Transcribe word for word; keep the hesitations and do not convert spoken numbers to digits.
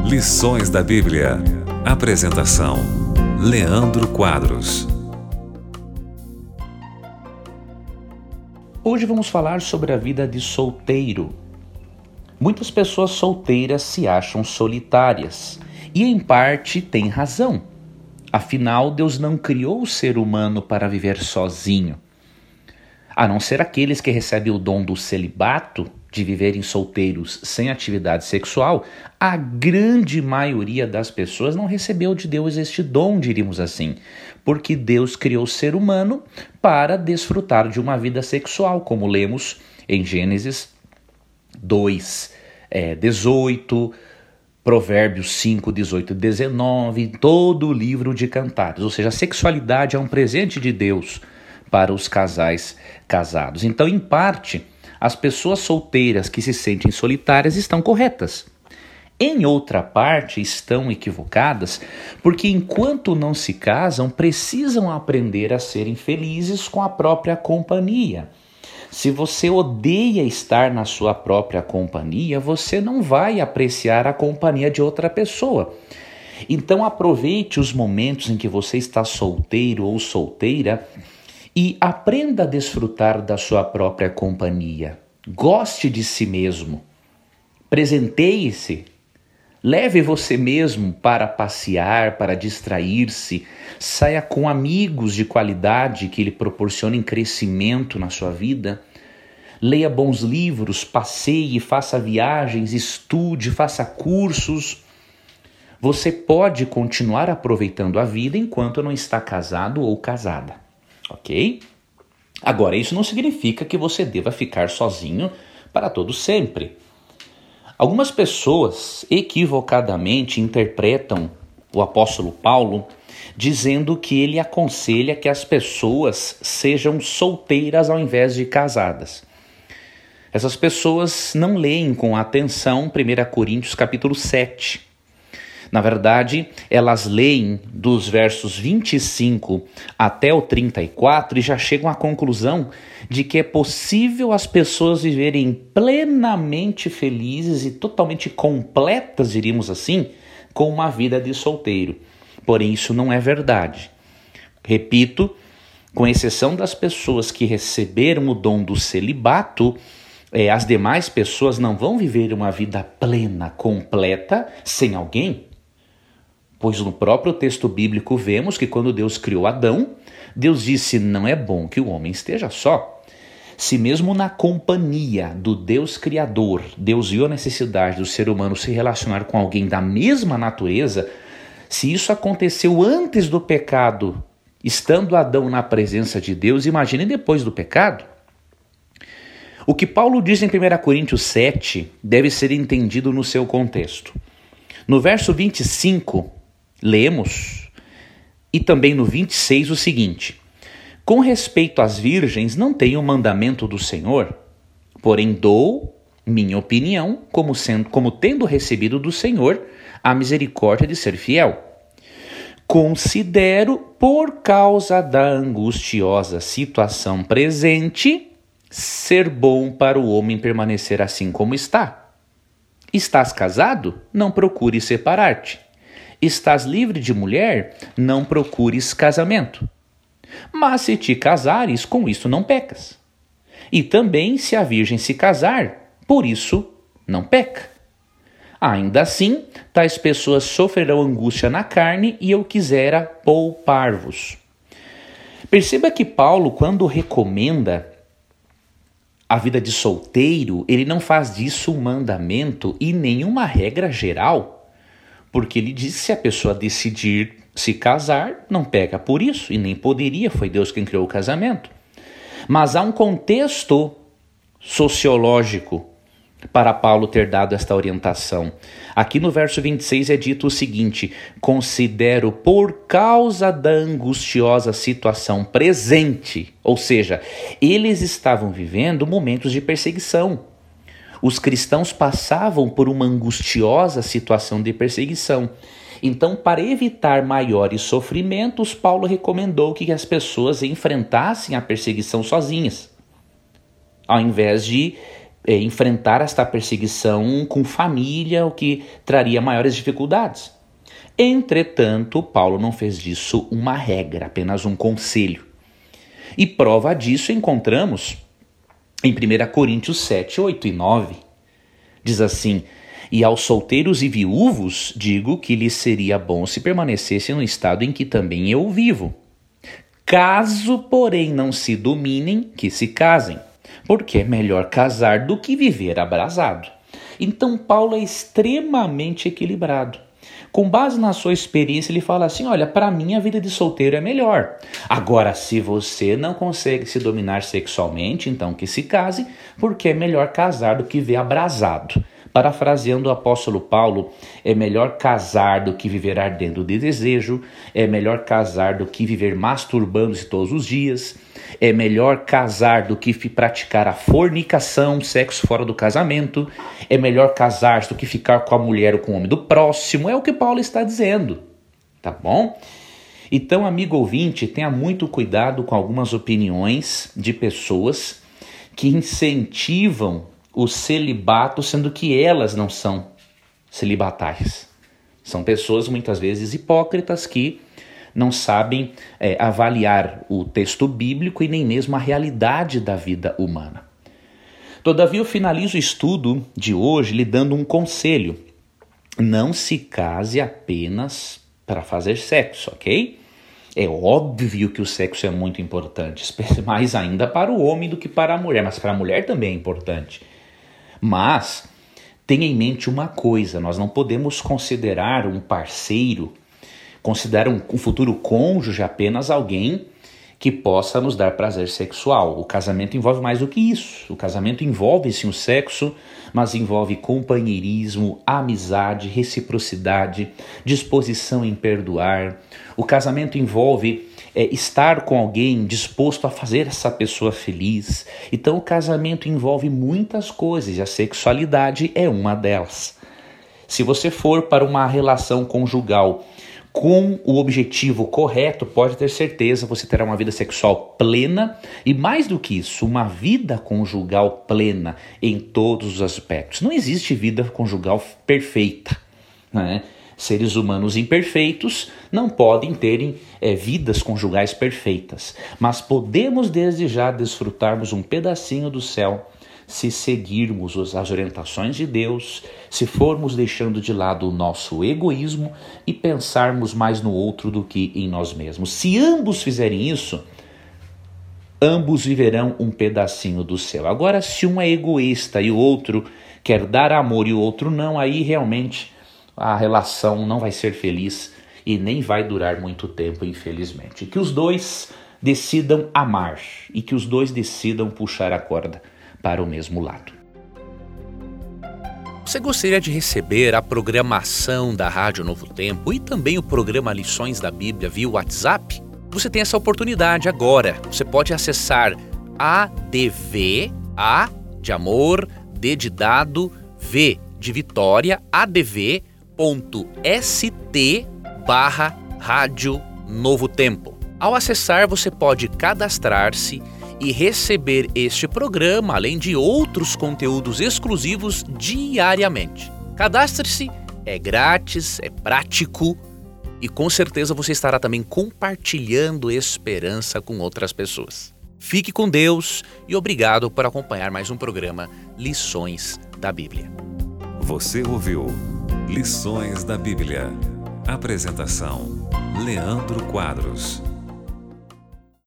Lições da Bíblia. Apresentação: Leandro Quadros. Hoje vamos falar sobre a vida de solteiro. Muitas pessoas solteiras se acham solitárias e, em parte, têm razão. Afinal, Deus não criou o ser humano para viver sozinho. A não ser aqueles que recebem o dom do celibato, de viverem solteiros sem atividade sexual, a grande maioria das pessoas não recebeu de Deus este dom, diríamos assim, porque Deus criou o ser humano para desfrutar de uma vida sexual, como lemos em Gênesis dois, é, dezoito, Provérbios cinco, dezoito e dezenove, todo o livro de Cantares. Ou seja, a sexualidade é um presente de Deus para os casais casados. Então, em parte, as pessoas solteiras que se sentem solitárias estão corretas. Em outra parte, estão equivocadas, porque enquanto não se casam, precisam aprender a serem felizes com a própria companhia. Se você odeia estar na sua própria companhia, você não vai apreciar a companhia de outra pessoa. Então aproveite os momentos em que você está solteiro ou solteira e aprenda a desfrutar da sua própria companhia. Goste de si mesmo. Presenteie-se. Leve você mesmo para passear, para distrair-se. Saia com amigos de qualidade que lhe proporcionem crescimento na sua vida. Leia bons livros, passeie, faça viagens, estude, faça cursos. Você pode continuar aproveitando a vida enquanto não está casado ou casada, ok? Agora, isso não significa que você deva ficar sozinho para todo sempre. Algumas pessoas equivocadamente interpretam o apóstolo Paulo dizendo que ele aconselha que as pessoas sejam solteiras ao invés de casadas. Essas pessoas não leem com atenção primeira Coríntios capítulo sete. Na verdade, elas leem dos versos vinte e cinco até o trinta e quatro e já chegam à conclusão de que é possível as pessoas viverem plenamente felizes e totalmente completas, diríamos assim, com uma vida de solteiro. Porém, isso não é verdade. Repito, com exceção das pessoas que receberam o dom do celibato, é, as demais pessoas não vão viver uma vida plena, completa, sem alguém. Pois no próprio texto bíblico vemos que quando Deus criou Adão, Deus disse: não é bom que o homem esteja só. Se mesmo na companhia do Deus Criador, Deus viu a necessidade do ser humano se relacionar com alguém da mesma natureza, se isso aconteceu antes do pecado, estando Adão na presença de Deus, imagine depois do pecado. O que Paulo diz em primeira Coríntios sete deve ser entendido no seu contexto. No verso vinte e cinco, lemos, e também no vinte e seis, o seguinte: com respeito às virgens, não tenho mandamento do Senhor, porém dou minha opinião como, sendo, como tendo recebido do Senhor a misericórdia de ser fiel. Considero, por causa da angustiosa situação presente, ser bom para o homem permanecer assim como está. Estás casado? Não procures separar-te. Estás livre de mulher? Não procures casamento. Mas se te casares, com isso não pecas. E também se a virgem se casar, por isso não peca. Ainda assim, tais pessoas sofrerão angústia na carne e eu quisera poupar-vos. Perceba que Paulo, quando recomenda a vida de solteiro, ele não faz disso um mandamento e nenhuma regra geral, porque ele diz que se a pessoa decidir se casar, não peca por isso, e nem poderia, foi Deus quem criou o casamento. Mas há um contexto sociológico para Paulo ter dado esta orientação. Aqui no verso vinte e seis é dito o seguinte: considero por causa da angustiosa situação presente, ou seja, eles estavam vivendo momentos de perseguição. Os cristãos passavam por uma angustiosa situação de perseguição. Então, para evitar maiores sofrimentos, Paulo recomendou que as pessoas enfrentassem a perseguição sozinhas, ao invés de é, enfrentar esta perseguição com família, o que traria maiores dificuldades. Entretanto, Paulo não fez disso uma regra, apenas um conselho. E prova disso encontramos em primeira Coríntios sete, oito e nove. Diz assim: e aos solteiros e viúvos digo que lhes seria bom se permanecessem no estado em que também eu vivo. Caso, porém, não se dominem, que se casem, porque é melhor casar do que viver abrasado. Então Paulo é extremamente equilibrado. Com base na sua experiência, ele fala assim: olha, para mim a vida de solteiro é melhor. Agora, se você não consegue se dominar sexualmente, então que se case, porque é melhor casar do que viver abrasado. Parafraseando o apóstolo Paulo, é melhor casar do que viver ardendo de desejo, é melhor casar do que viver masturbando-se todos os dias, é melhor casar do que praticar a fornicação, sexo fora do casamento, é melhor casar do que ficar com a mulher ou com o homem do próximo, é o que Paulo está dizendo, tá bom? Então, amigo ouvinte, tenha muito cuidado com algumas opiniões de pessoas que incentivam o celibato, sendo que elas não são celibatárias. São pessoas muitas vezes hipócritas que não sabem é, avaliar o texto bíblico e nem mesmo a realidade da vida humana. Todavia, eu finalizo o estudo de hoje lhe dando um conselho. Não se case apenas para fazer sexo, ok? É óbvio que o sexo é muito importante, mais ainda para o homem do que para a mulher, mas para a mulher também é importante. Mas tenha em mente uma coisa: nós não podemos considerar um parceiro, considerar um, um futuro cônjuge apenas alguém que possa nos dar prazer sexual. O casamento envolve mais do que isso. O casamento envolve sim o sexo, mas envolve companheirismo, amizade, reciprocidade, disposição em perdoar. O casamento envolve é, estar com alguém disposto a fazer essa pessoa feliz. Então o casamento envolve muitas coisas e a sexualidade é uma delas. Se você for para uma relação conjugal com o objetivo correto, pode ter certeza, você terá uma vida sexual plena e, mais do que isso, uma vida conjugal plena em todos os aspectos. Não existe vida conjugal perfeita, né? Seres humanos imperfeitos não podem terem é, vidas conjugais perfeitas, mas podemos desde já desfrutarmos um pedacinho do céu se seguirmos as orientações de Deus, se formos deixando de lado o nosso egoísmo e pensarmos mais no outro do que em nós mesmos. Se ambos fizerem isso, ambos viverão um pedacinho do céu. Agora, se um é egoísta e o outro quer dar amor e o outro não, aí realmente a relação não vai ser feliz e nem vai durar muito tempo, infelizmente. Que os dois decidam amar e que os dois decidam puxar a corda para o mesmo lado. Você gostaria de receber a programação da Rádio Novo Tempo e também o programa Lições da Bíblia via WhatsApp? Você tem essa oportunidade agora. Você pode acessar A D V, A de amor, D de dado, V de Vitória, adv.st barra Rádio Novo Tempo. Ao acessar, você pode cadastrar-se e receber este programa, além de outros conteúdos exclusivos diariamente. Cadastre-se, é grátis, é prático e com certeza você estará também compartilhando esperança com outras pessoas. Fique com Deus e obrigado por acompanhar mais um programa Lições da Bíblia. Você ouviu Lições da Bíblia. Apresentação: Leandro Quadros.